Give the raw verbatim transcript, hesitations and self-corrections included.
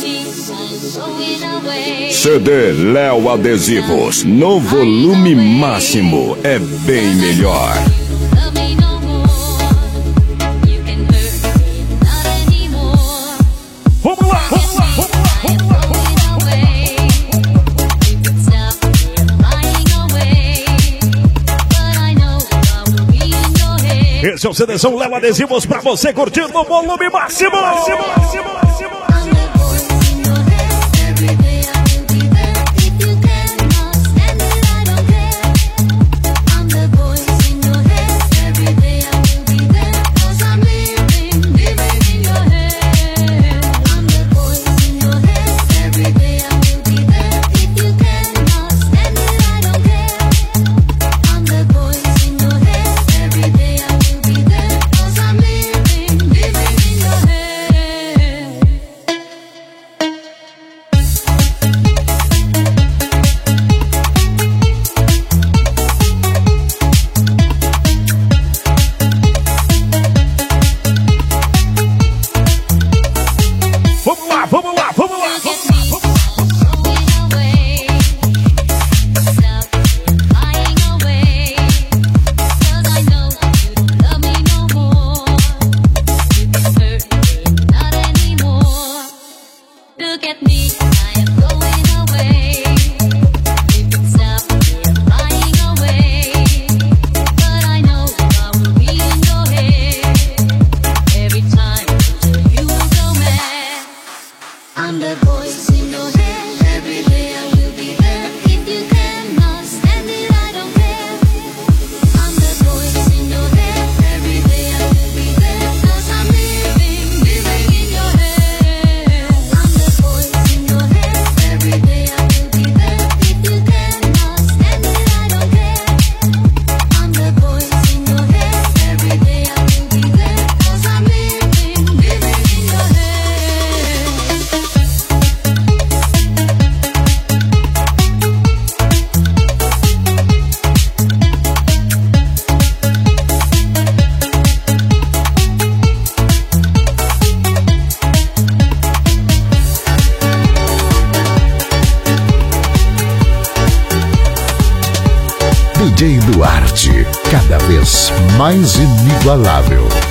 C D Léo Adesivos, no volume máximo, é bem melhor. Vamos lá, vamos lá, vamos lá, vamos lá, vamos lá. Esse é o CDzão Léo Adesivos pra você curtir no volume máximo. máximo, máximo, máximo. D J Duarte, cada vez mais inigualável.